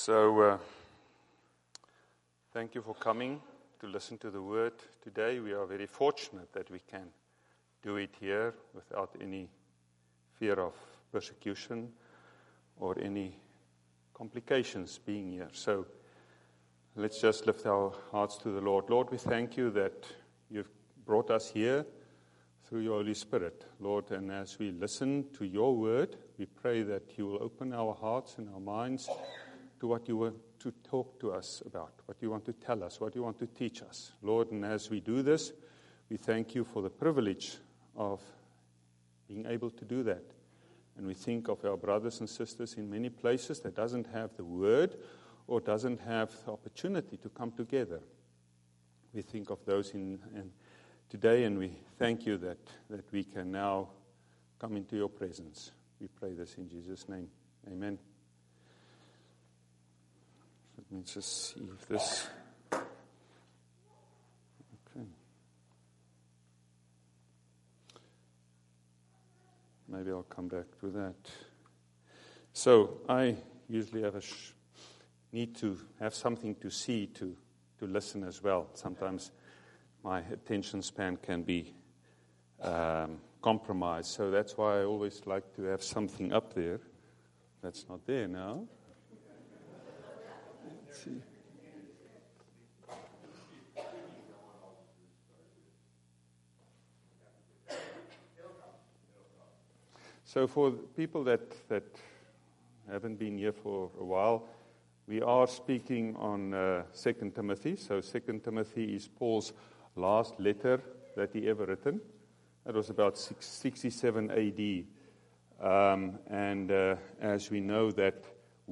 So, thank you for coming to listen to the word today. We are very fortunate that we can do it here without any fear of persecution or any complications being here. So, let's just lift our hearts to the Lord. Lord, we thank you that you've brought us here through your Holy Spirit, Lord, and as we listen to your word, we pray that you will open our hearts and our minds to what you want to talk to us about, what you want to tell us, what you want to teach us. Lord, and as we do this, we thank you for the privilege of being able to do that. And we think of our brothers and sisters in many places that doesn't have the word or doesn't have the opportunity to come together. We think of those in today, and we thank you that we can now come into your presence. We pray this in Jesus' name. Amen. Let me just see if this... Okay. Maybe I'll come back to that. So, I usually have need to have something to see to listen as well. Sometimes my attention span can be compromised. So that's why I always like to have something up there. That's not there now. Let's see. So for people that haven't been here for a while, we are speaking on 2 Timothy. So 2 Timothy is Paul's last letter that he ever written. That was about 67 A.D. And as we know that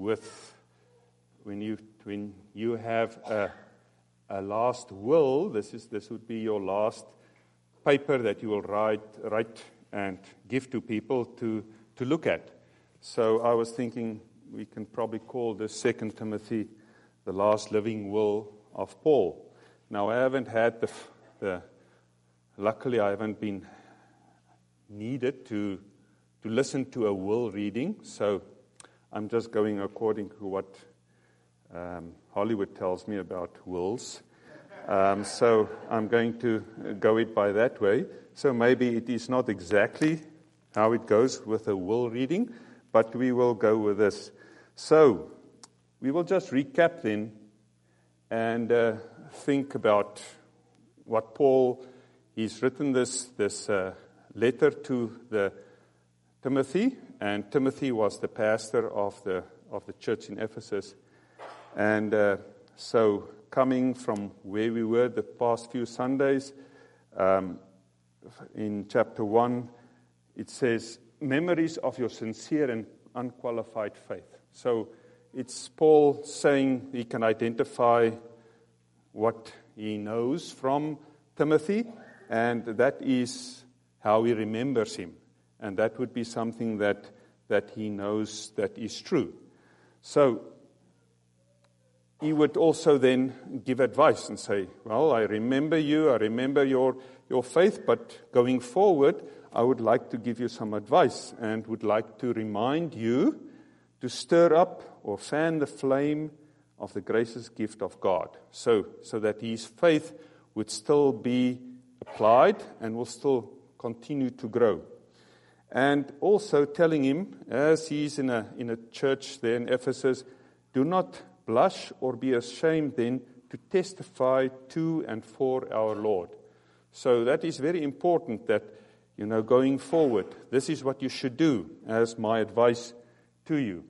when you have a last will, this would be your last paper that you will write and give to people to look at. So I was thinking we can probably call this 2 Timothy the last living will of Paul. Now I haven't had luckily I haven't been needed to listen to a will reading, so I'm just going according to what Hollywood tells me about wills. So I'm going to go it by that way. So maybe it is not exactly how it goes with a will reading, but we will go with this. So we will just recap then and think about what Paul, he's written this letter to the Timothy, and Timothy was the pastor of the church in Ephesus. And so coming from where we were the past few Sundays, in chapter 1, it says, memories of your sincere and unqualified faith. So it's Paul saying he can identify what he knows from Timothy, and that is how he remembers him. And that would be something that he knows that is true. So he would also then give advice and say, well, I remember you, I remember your faith, but going forward, I would like to give you some advice and would like to remind you to stir up or fan the flame of the gracious gift of God, so that his faith would still be applied and will still continue to grow. And also telling him, as he's in a church there in Ephesus, do not blush or be ashamed then to testify to and for our Lord. So that is very important that, going forward, this is what you should do as my advice to you.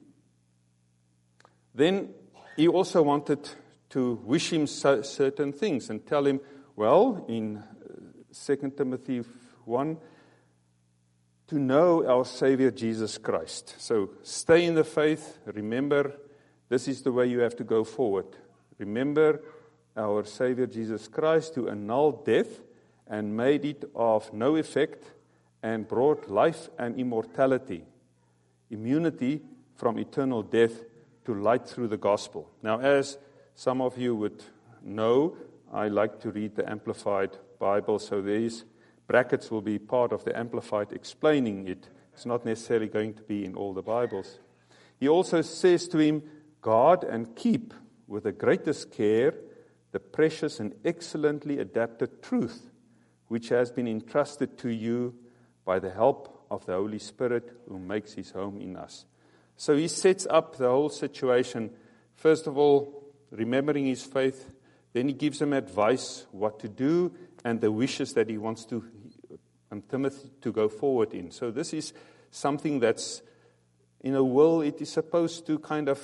Then he also wanted to wish him certain things and tell him, well, in 2 Timothy 1, to know our Savior Jesus Christ. So stay in the faith. Remember, this is the way you have to go forward. Remember our Savior Jesus Christ, who annulled death and made it of no effect and brought life and immortality, immunity from eternal death to light through the gospel. Now, as some of you would know, I like to read the Amplified Bible, so these brackets will be part of the Amplified explaining it. It's not necessarily going to be in all the Bibles. He also says to him, Guard and keep with the greatest care the precious and excellently adapted truth which has been entrusted to you by the help of the Holy Spirit who makes his home in us. So he sets up the whole situation. First of all, remembering his faith. Then he gives him advice what to do and the wishes that he wants to Timothy to go forward in. So this is something that's, in a will, it is supposed to kind of,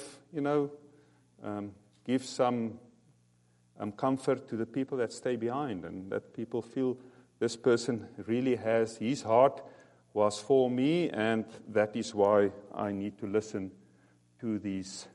give some comfort to the people that stay behind, and that people feel this person really has, his heart was for me, and that is why I need to listen to these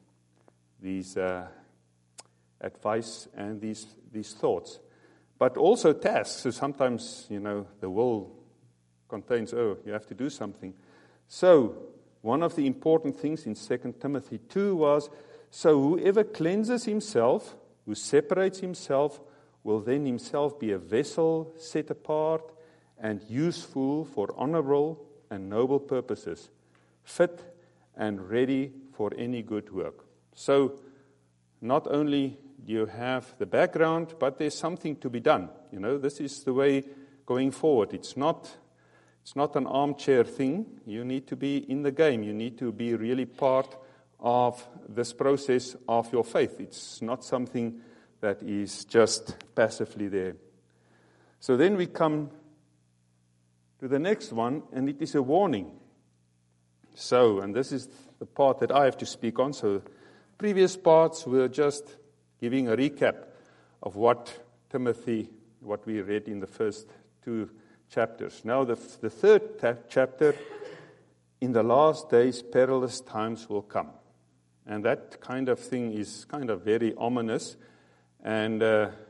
advice and these thoughts. But also tasks. So sometimes, the will contains, you have to do something. So one of the important things in 2 Timothy 2 was, so whoever cleanses himself, who separates himself, will then himself be a vessel set apart and useful for honorable and noble purposes, fit and ready for any good work. So not only do you have the background, but there's something to be done. This is the way going forward. It's not an armchair thing. You need to be in the game. You need to be really part of this process of your faith. It's not something that is just passively there. So then we come to the next one, and it is a warning. So, and this is the part that I have to speak on. So previous parts were just giving a recap of what we read in the first two chapters. Now the third chapter, in the last days, perilous times will come. And that kind of thing is kind of very ominous. And,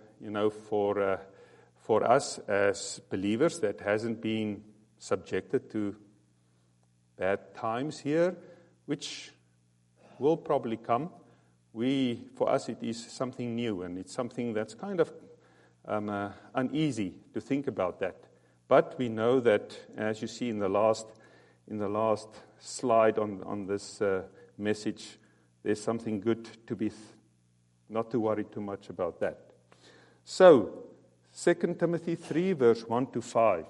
for us as believers that hasn't been subjected to bad times here, which will probably come, for us it is something new, and it's something that's kind of uneasy to think about that. But we know that, as you see in the last slide on this message, there's something good to be, not to worry too much about that. So, 2 Timothy 3, verse 1 to 5.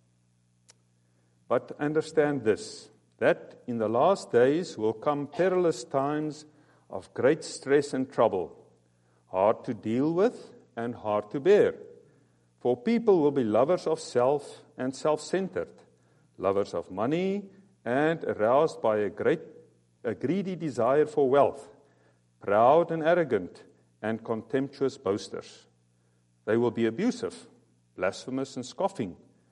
But understand this, that in the last days will come perilous times of great stress and trouble, hard to deal with and hard to bear. For people will be lovers of self and self-centered, lovers of money, and aroused by a greedy desire for wealth, proud and arrogant, and contemptuous boasters. They will be abusive, blasphemous and scoffing,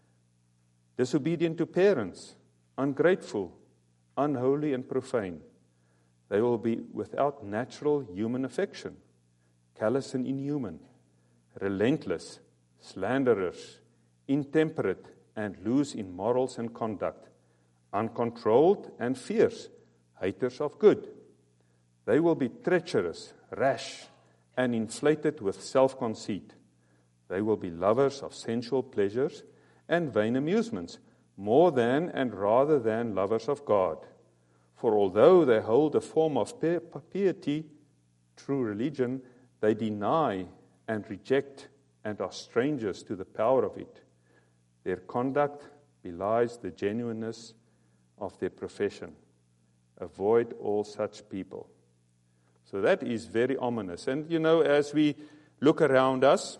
disobedient to parents, ungrateful, unholy and profane. They will be without natural human affection, callous and inhuman, relentless, slanderers, intemperate and loose in morals and conduct, uncontrolled and fierce, haters of good. They will be treacherous, rash, and inflated with self-conceit. They will be lovers of sensual pleasures and vain amusements, more than and rather than lovers of God. For although they hold a form of piety, true religion, they deny and reject and are strangers to the power of it. Their conduct belies the genuineness of their profession. Avoid all such people. So that is very ominous. And as we look around us,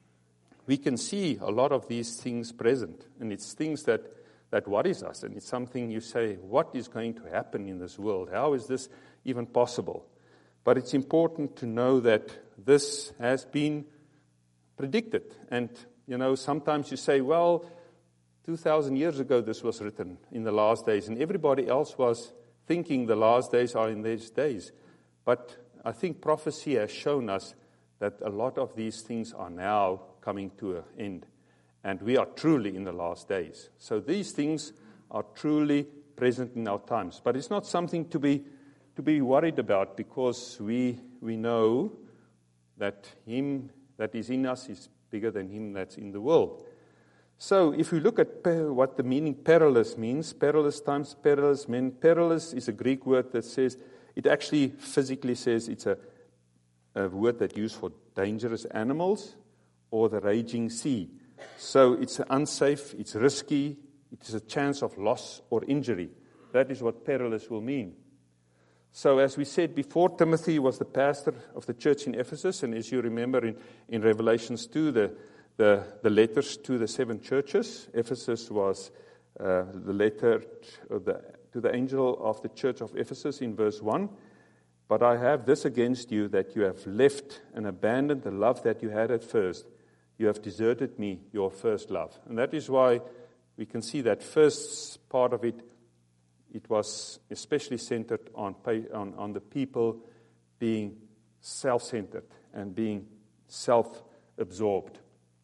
we can see a lot of these things present. And it's things that worries us. And it's something you say, what is going to happen in this world? How is this even possible? But it's important to know that this has been predicted. And, sometimes you say, well, 2,000 years ago this was written in the last days. And everybody else was thinking the last days are in these days. But I think prophecy has shown us that a lot of these things are now coming to an end. And we are truly in the last days. So these things are truly present in our times. But it's not something to be worried about, because we know that him that is in us is bigger than him that's in the world. So if we look at what the meaning perilous means, perilous times, perilous men, perilous is a Greek word that says It actually physically says it's a word that used for dangerous animals or the raging sea. So it's unsafe, it's risky, it is a chance of loss or injury. That is what perilous will mean. So as we said before, Timothy was the pastor of the church in Ephesus, and as you remember in Revelations 2, the letters to the 7 churches, Ephesus was the letter to the angel of the church of Ephesus in verse 1. But I have this against you, that you have left and abandoned the love that you had at first. You have deserted me, your first love. And that is why we can see that first part of it, it was especially centered on the people being self-centered and being self-absorbed.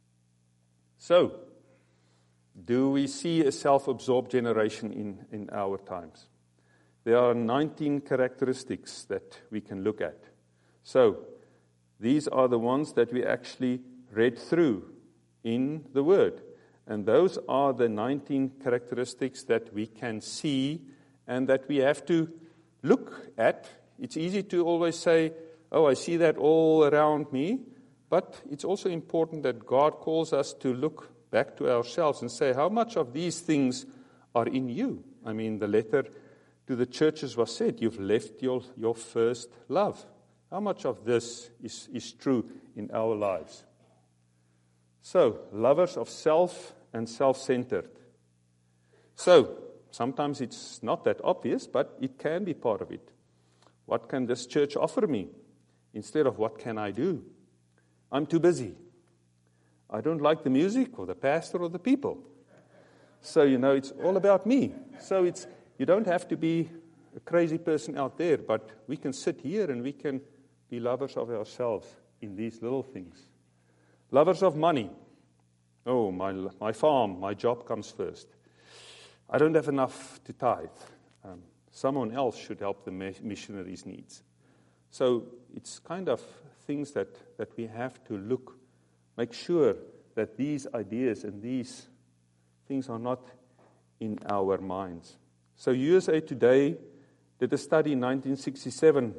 So, do we see a self-absorbed generation in our times? There are 19 characteristics that we can look at. So, these are the ones that we actually read through in the Word. And those are the 19 characteristics that we can see and that we have to look at. It's easy to always say, oh, I see that all around me. But it's also important that God calls us to look back to ourselves and say, how much of these things are in you? I mean, the letter to the churches was said, you've left your first love. How much of this is true in our lives? So, lovers of self and self-centered. So, sometimes it's not that obvious, but it can be part of it. What can this church offer me? Instead of what can I do? I'm too busy. I don't like the music or the pastor or the people. So, it's all about me. So you don't have to be a crazy person out there, but we can sit here and we can be lovers of ourselves in these little things. Lovers of money. Oh, my farm, my job comes first. I don't have enough to tithe. Someone else should help the missionaries' needs. So it's kind of things that we have to make sure that these ideas and these things are not in our minds. So USA Today did a study in 1967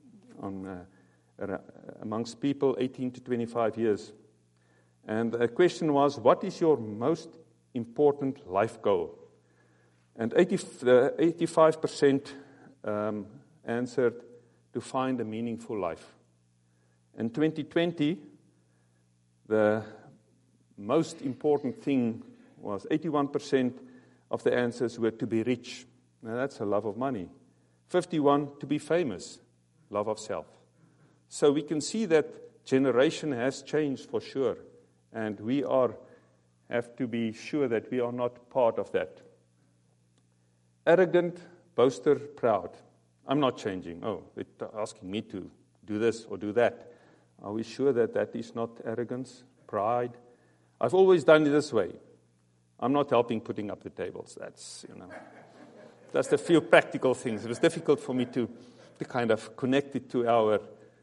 amongst people 18 to 25 years. And the question was, what is your most important life goal? And 85% answered to find a meaningful life. In 2020, the most important thing was 81% of the answers were to be rich. Now that's a love of money. 51% to be famous, love of self. So we can see that generation has changed for sure. And we have to be sure that we are not part of that. Arrogant, boaster, proud. I'm not changing. Oh, they're asking me to do this or do that. Are we sure that that is not arrogance, pride? I've always done it this way. I'm not helping putting up the tables. That's the few practical things. It was difficult for me to kind of connect it to our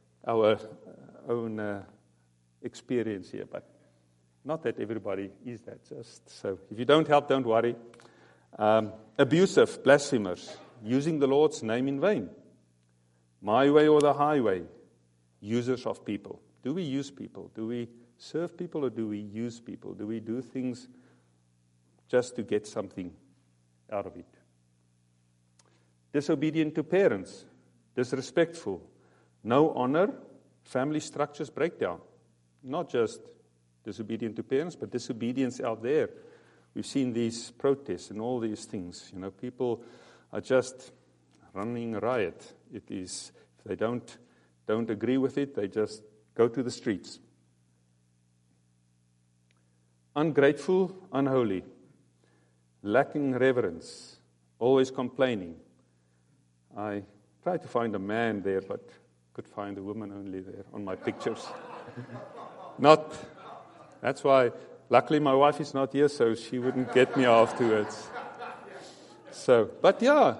own experience here, but not that everybody is that. So if you don't help, don't worry. Abusive, blasphemers, using the Lord's name in vain. My way or the highway, users of people. Do we use people? Do we serve people or do we use people? Do we do things just to get something out of it? Disobedient to parents, disrespectful, no honor, family structures breakdown. Not just disobedient to parents, but disobedience out there. We've seen these protests and all these things. People are just running riot. It is, if they don't agree with it, they just go to the streets. Ungrateful, unholy, lacking reverence, always complaining. I tried to find a man there, but could find a woman only there on my pictures. That's why, luckily my wife is not here, so she wouldn't get me afterwards. But yeah,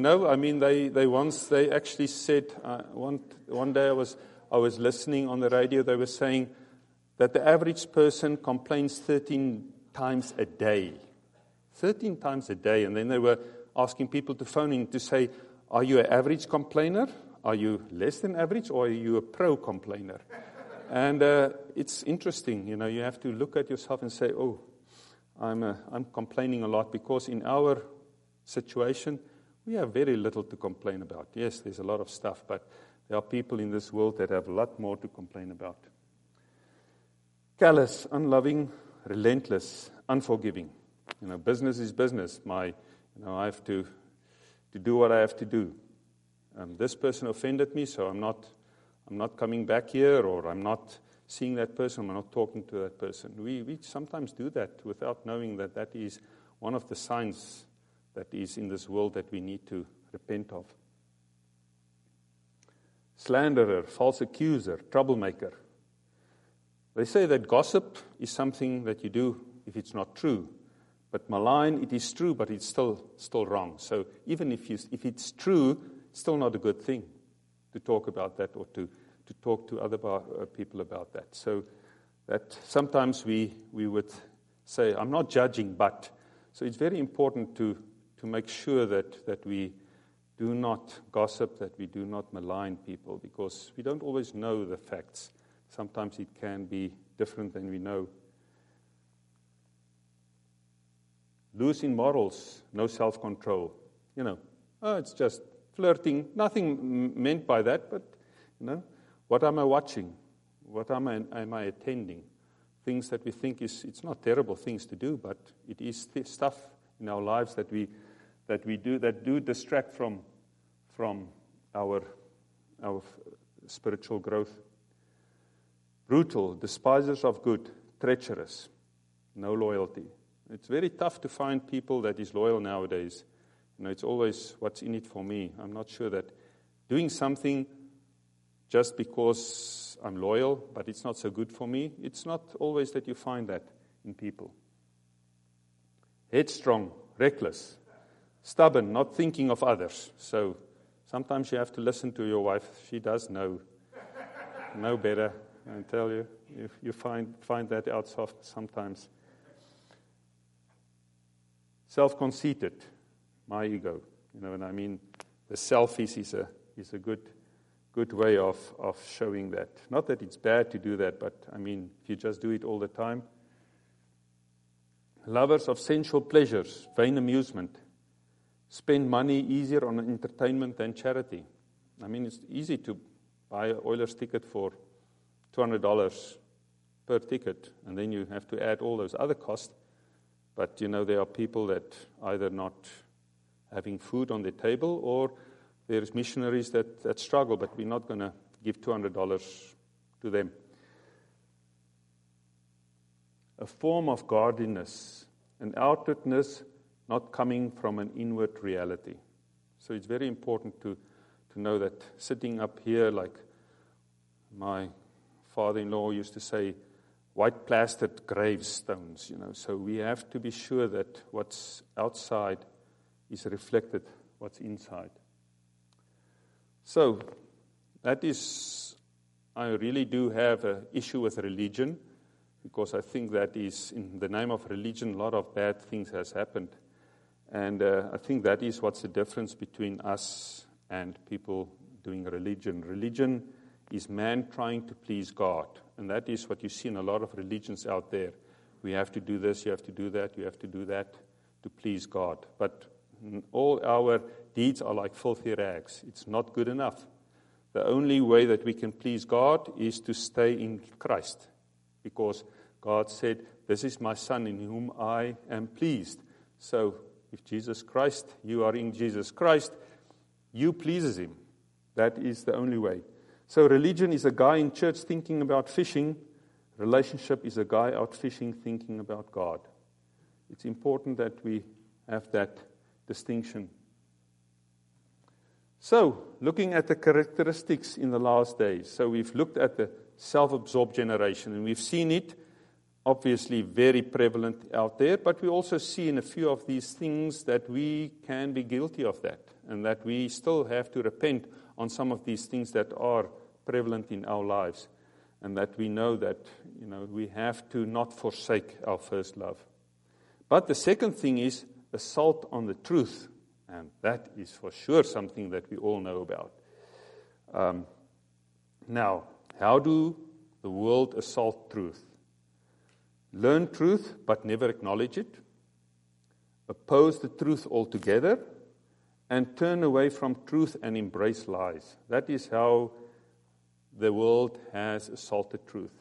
they actually said, one day I was listening on the radio, they were saying that the average person complains 13 times a day. 13 times a day, and then they were asking people to phone in to say, Are you an average complainer? Are you less than average, or are you a pro complainer? And it's interesting, you have to look at yourself and say, oh, I'm complaining a lot, because in our situation, we have very little to complain about. Yes, there's a lot of stuff, but there are people in this world that have a lot more to complain about. Callous, unloving, relentless, unforgiving. Business is business. I have to do what I have to do. This person offended me, so I'm not coming back here, or I'm not seeing that person, I'm not talking to that person. We sometimes do that without knowing that that is one of the signs that is in this world that we need to repent of. Slanderer, false accuser, troublemaker. They say that gossip is something that you do if it's not true. But malign, it is true, but it's still wrong. So even if it's true, it's still not a good thing to talk about that, or to talk to other people about that. So that sometimes we would say, I'm not judging, but. So it's very important to make sure that we do not gossip, that we do not malign people, because we don't always know the facts. Sometimes it can be different than we know. Loose in morals, no self-control. It's just flirting. Nothing meant by that, but, what am I watching? What am I attending? Things that we think it's not terrible things to do, but it is stuff in our lives that we do that do distract from our spiritual growth. Brutal, despisers of good, treacherous, no loyalty. It's very tough to find people that is loyal nowadays. It's always what's in it for me. I'm not sure that doing something just because I'm loyal, but it's not so good for me, it's not always that you find that in people. Headstrong, reckless, stubborn, not thinking of others. So sometimes you have to listen to your wife. She does know better. I tell you, you find that out sometimes. Self-conceited, my ego. And I mean, the selfies is a good way of showing that. Not that it's bad to do that, but I mean, if you just do it all the time. Lovers of sensual pleasures, vain amusement, spend money easier on entertainment than charity. I mean, it's easy to buy an Oilers ticket for $200 per ticket, and then you have to add all those other costs. But, there are people that either not having food on their table, or there's missionaries that struggle, but we're not going to give $200 to them. A form of godliness, an outwardness not coming from an inward reality. So it's very important to know that sitting up here, like my father-in-law used to say, white plastered gravestones, So we have to be sure that what's outside is reflected what's inside. So that is, I really do have an issue with religion, because I think that is, in the name of religion, a lot of bad things has happened. And I think that is what's the difference between us and people doing religion. Religion is man trying to please God. And that is what you see in a lot of religions out there. We have to do this, you have to do that, you have to do that to please God. But all our deeds are like filthy rags. It's not good enough. The only way that we can please God is to stay in Christ. Because God said, this is my Son in whom I am pleased. So if Jesus Christ, you are in Jesus Christ, you pleases Him. That is the only way. So religion is a guy in church thinking about fishing. Relationship is a guy out fishing thinking about God. It's important that we have that distinction. So, looking at the characteristics in the last days. So we've looked at the self-absorbed generation, and we've seen it obviously very prevalent out there, but we also see in a few of these things that we can be guilty of that, and that we still have to repent on some of these things that are prevalent in our lives, and that we know that, we have to not forsake our first love. But the second thing is assault on the truth. And that is for sure something that we all know about. Now, how do the world assault truth? Learn truth, but never acknowledge it. Oppose the truth altogether. And turn away from truth and embrace lies. That is how the world has assaulted truth.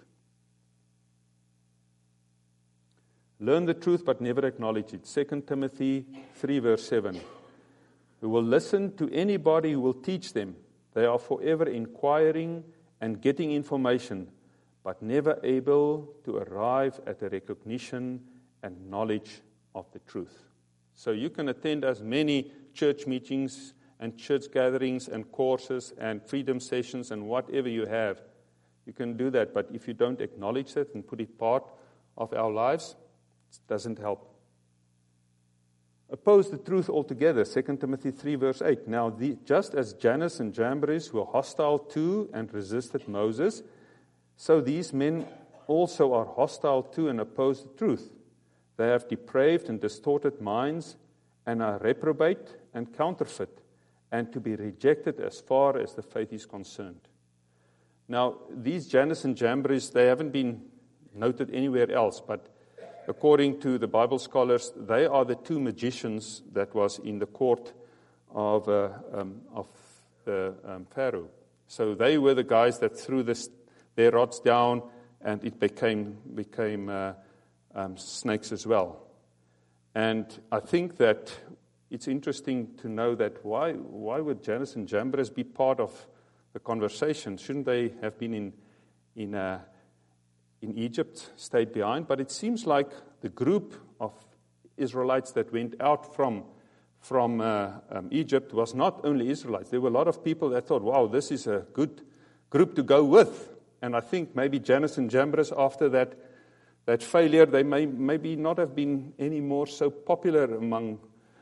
Learn the truth, but never acknowledge it. 2 Timothy 3, verse 7. Who will listen to anybody who will teach them. They are forever inquiring and getting information, but never able to arrive at a recognition and knowledge of the truth. So you can attend as many church meetings and church gatherings and courses and freedom sessions and whatever you have. You can do that, but if you don't acknowledge it and put it part of our lives, it doesn't help. Oppose the truth altogether, 2 Timothy 3, verse 8. Now, just as Jannes and Jambres were hostile to and resisted Moses, so these men also are hostile to and oppose the truth. They have depraved and distorted minds and are reprobate and counterfeit, and to be rejected as far as the faith is concerned. Now, these Jannes and Jambres, they haven't been noted anywhere else, but according to the Bible scholars, they are the two magicians that was in the court of Pharaoh. So they were the guys that threw their rods down, and it became snakes as well. And I think that it's interesting to know that why would Jannes and Jambres be part of the conversation? Shouldn't they have been in Egypt, stayed behind? But it seems like the group of Israelites that went out from Egypt was not only Israelites. There were a lot of people that thought, wow, this is a good group to go with. And I think maybe Jannes and Jambres, after that failure, they maybe not have been any more so popular among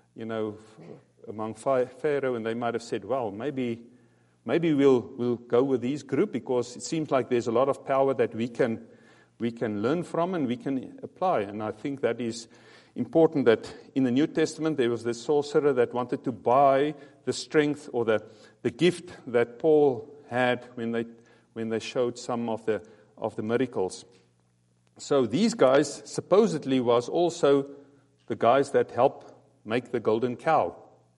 Pharaoh, and they might have said, well, maybe we'll go with this group, because it seems like there's a lot of power that we can learn from and we can apply. And I think that is important, that in the New Testament there was this sorcerer that wanted to buy the strength or the gift that Paul had when they showed some of the miracles. So these guys supposedly was also the guys that helped make the golden calf,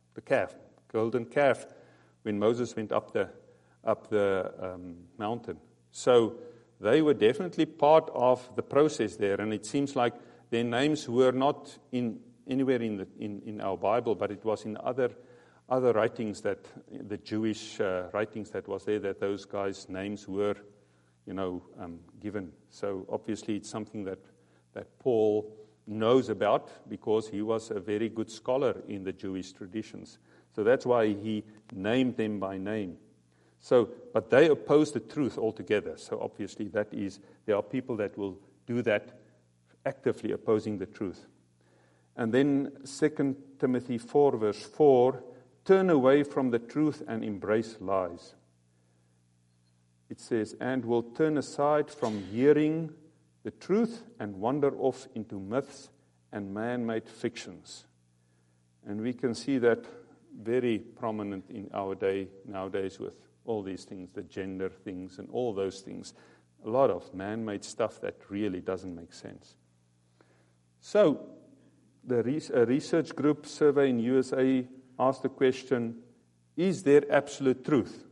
when Moses went up the mountain. So they were definitely part of the process there, and it seems like their names were not anywhere in our Bible, but it was in other writings, that the Jewish writings that was there, that those guys' names were given. So obviously it's something that Paul knows about, because he was a very good scholar in the Jewish traditions. So that's why he named them by name. But they oppose the truth altogether. So obviously there are people that will do that, actively opposing the truth. And then 2 Timothy 4, verse 4, turn away from the truth and embrace lies. It says, and will turn aside from hearing the truth and wander off into myths and man-made fictions. And we can see that very prominent in our day nowadays with all these things, the gender things and all those things. A lot of man-made stuff that really doesn't make sense. So, a research group survey in USA asked the question, is there absolute truth?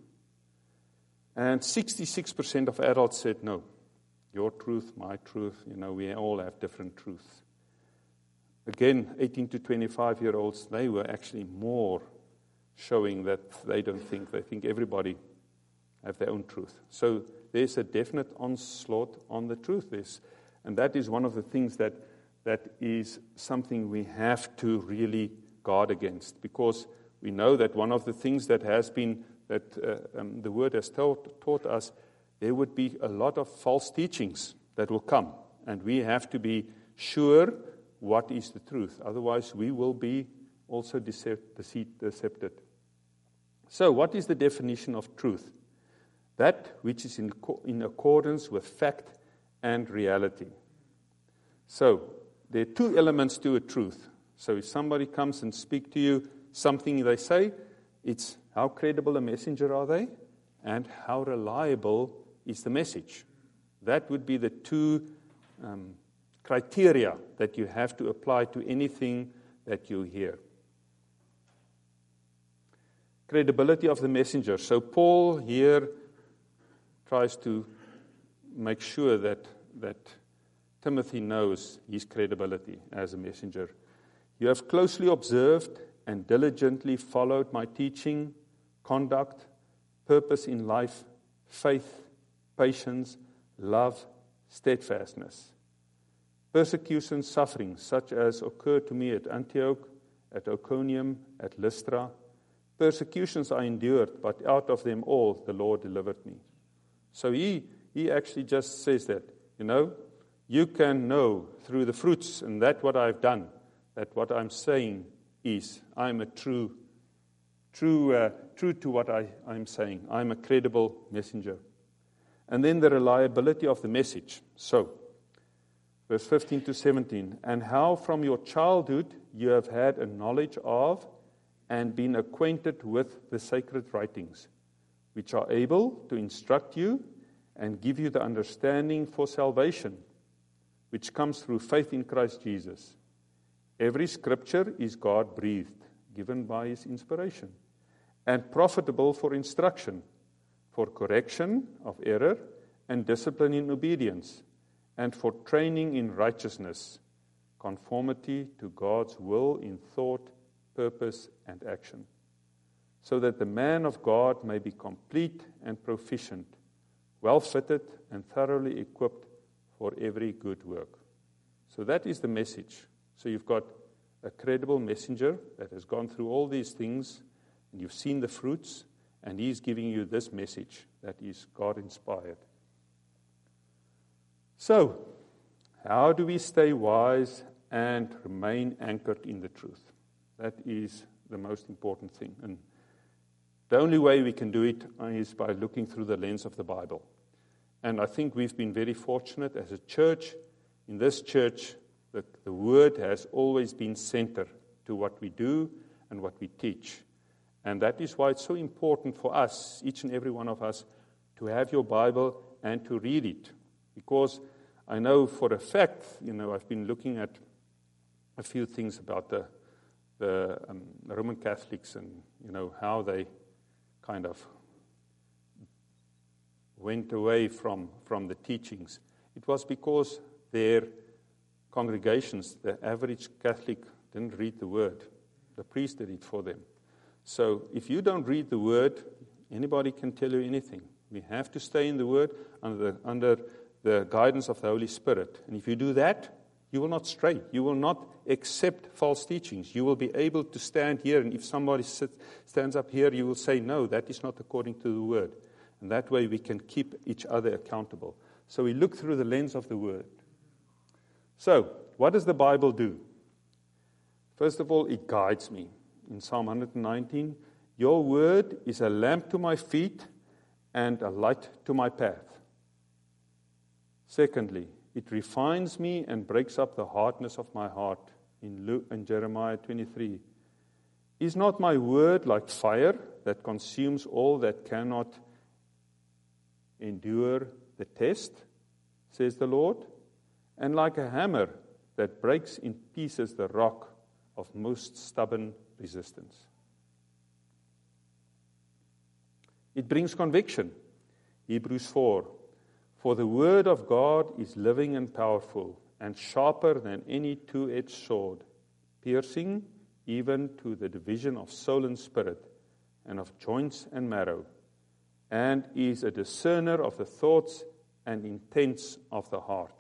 And 66% of adults said no. Your truth, my truth, we all have different truths. Again, 18 to 25-year-olds, they were actually more showing that they don't think. They think everybody have their own truth. So there's a definite onslaught on the truth. And that is one of the things that is something we have to really guard against, because we know that one of the things that has been, that the Word has taught us, there would be a lot of false teachings that will come. And we have to be sure what is the truth. Otherwise, we will be also decepted. So, what is the definition of truth? That which is in accordance with fact and reality. So, there are two elements to a truth. So, if somebody comes and speaks to you, something they say. It's how credible a messenger are they, and how reliable is the message. That would be the two criteria that you have to apply to anything that you hear. Credibility of the messenger. So Paul here tries to make sure that Timothy knows his credibility as a messenger. You have closely observed and diligently followed my teaching, conduct, purpose in life, faith, patience, love, steadfastness. Persecution, suffering, such as occurred to me at Antioch, at Iconium, at Lystra. Persecutions I endured, but out of them all the Lord delivered me. So he actually just says that, you can know through the fruits, and that what I've done, that what I'm saying is, I'm a true to what I'm saying. I'm a credible messenger. And then the reliability of the message. So, verse 15 to 17, and how from your childhood you have had a knowledge of and been acquainted with the sacred writings, which are able to instruct you and give you the understanding for salvation, which comes through faith in Christ Jesus. Every scripture is God-breathed, given by His inspiration, and profitable for instruction, for correction of error, and discipline in obedience, and for training in righteousness, conformity to God's will in thought, purpose, and action, so that the man of God may be complete and proficient, well-fitted and thoroughly equipped for every good work. So that is the message. So you've got a credible messenger that has gone through all these things, and you've seen the fruits, and he's giving you this message that is God-inspired. So, how do we stay wise and remain anchored in the truth? That is the most important thing. And the only way we can do it is by looking through the lens of the Bible. And I think we've been very fortunate as a church. In this church, the Word has always been center to what we do and what we teach. And that is why it's so important for us, each and every one of us, to have your Bible and to read it. Because I know for a fact, I've been looking at a few things about the Roman Catholics and, how they kind of went away from the teachings. It was because their congregations, the average Catholic didn't read the Word. The priest did it for them. So if you don't read the Word, anybody can tell you anything. We have to stay in the Word under the guidance of the Holy Spirit. And if you do that, you will not stray. You will not accept false teachings. You will be able to stand here, and if somebody stands up here, you will say, no, that is not according to the Word. And that way we can keep each other accountable. So we look through the lens of the Word. So, what does the Bible do? First of all, it guides me. In Psalm 119, your word is a lamp to my feet and a light to my path. Secondly, it refines me and breaks up the hardness of my heart. In Jeremiah 23, is not my word like fire that consumes all that cannot endure the test, says the Lord, and like a hammer that breaks in pieces the rock of most stubborn resistance. It brings conviction. Hebrews 4, for the word of God is living and powerful and sharper than any two-edged sword, piercing even to the division of soul and spirit and of joints and marrow, and is a discerner of the thoughts and intents of the heart.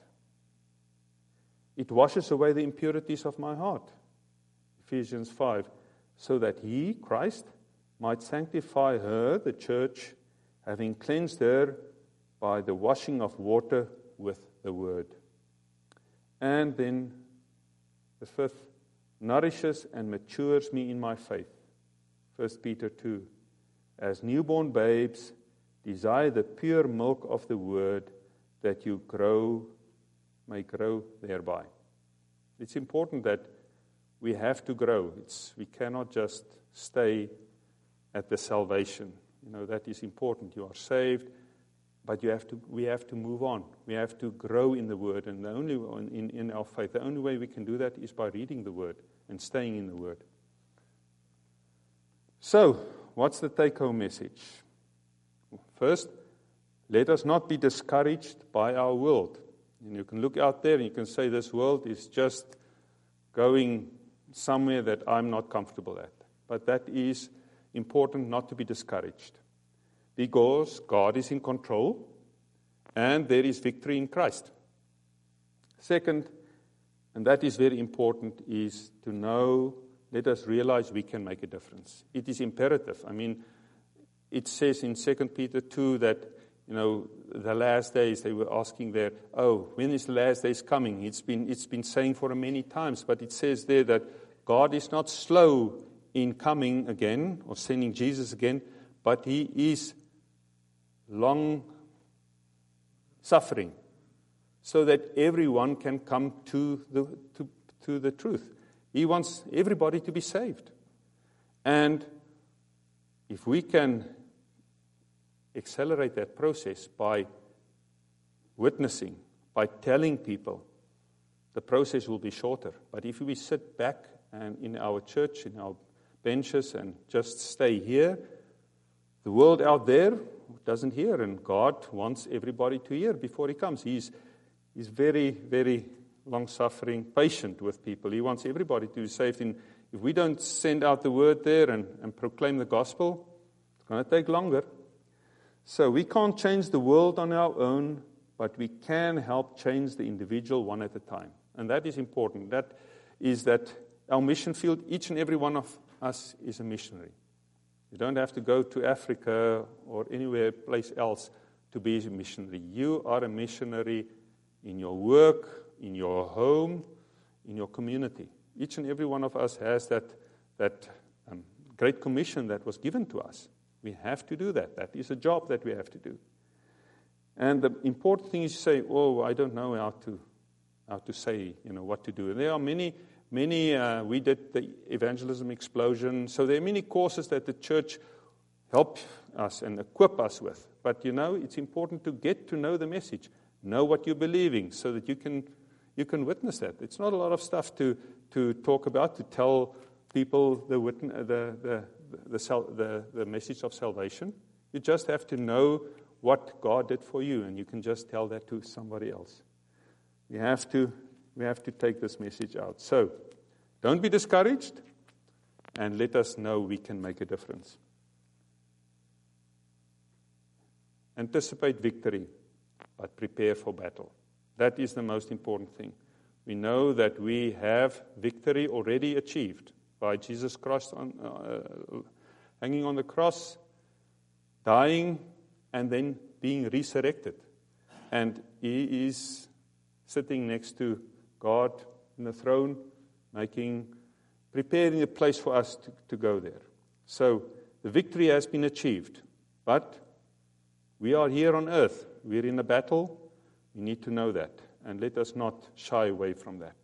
It washes away the impurities of my heart, Ephesians 5, so that He, Christ, might sanctify her, the church, having cleansed her by the washing of water with the word. And then the fifth, nourishes and matures me in my faith, 1 Peter 2, as newborn babes, desire the pure milk of the word, that you may grow thereby. It's important that we have to grow. We cannot just stay at the salvation. That is important. You are saved, but we have to move on. We have to grow in the Word, and the only in our faith. The only way we can do that is by reading the Word and staying in the Word. So, what's the take-home message? First, let us not be discouraged by our world. And you can look out there and you can say this world is just going somewhere that I'm not comfortable at. But that is important not to be discouraged, because God is in control and there is victory in Christ. Second, and that is very important, is to know, let us realize we can make a difference. It is imperative. It says in 2 Peter 2 that, the last days, they were asking there, when is the last days coming? It's been saying for many times, but it says there that God is not slow in coming again or sending Jesus again, but He is long suffering so that everyone can come to the truth. He wants everybody to be saved. And if we can accelerate that process by witnessing, by telling people, the process will be shorter. But if we sit back and in our church, in our benches, and just stay here, the world out there doesn't hear, and God wants everybody to hear before He comes. He's very, very long-suffering, patient with people. He wants everybody to be saved. And if we don't send out the word there and proclaim the gospel, it's going to take longer. So we can't change the world on our own, but we can help change the individual one at a time. And that is important. That is that our mission field, each and every one of us is a missionary. You don't have to go to Africa or anywhere place else to be a missionary. You are a missionary in your work, in your home, in your community. Each and every one of us has that great commission that was given to us. We have to do that. That is a job that we have to do. And the important thing is to say, I don't know how to say, what to do. And there are many, we did the evangelism explosion. So there are many courses that the church help us and equip us with. But, it's important to get to know the message, know what you're believing, so that you can witness that. It's not a lot of stuff to talk about, to tell people the message of salvation. You just have to know what God did for you, and you can just tell that to somebody else. We have to take this message out. So, don't be discouraged, and let us know we can make a difference. Anticipate victory, but prepare for battle. That is the most important thing. We know that we have victory already achieved by Jesus Christ hanging on the cross, dying, and then being resurrected. And He is sitting next to God in the throne, preparing a place for us to go there. So the victory has been achieved, but we are here on earth. We're in a battle. We need to know that, and let us not shy away from that.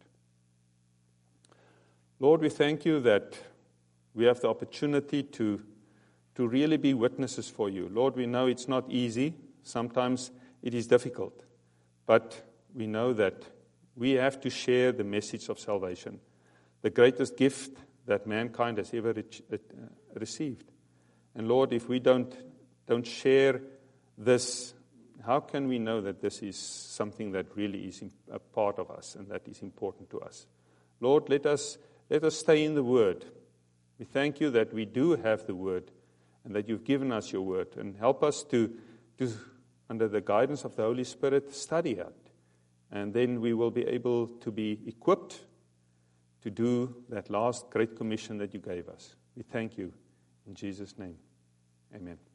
Lord, we thank You that we have the opportunity to really be witnesses for You. Lord, we know it's not easy. Sometimes it is difficult, but we know that we have to share the message of salvation, the greatest gift that mankind has ever received. And Lord, if we don't share this, how can we know that this is something that really is a part of us and that is important to us? Lord, let us stay in the Word. We thank You that we do have the Word and that You've given us Your Word, and help us to under the guidance of the Holy Spirit, study it. And then we will be able to be equipped to do that last great commission that You gave us. We thank You in Jesus' name. Amen.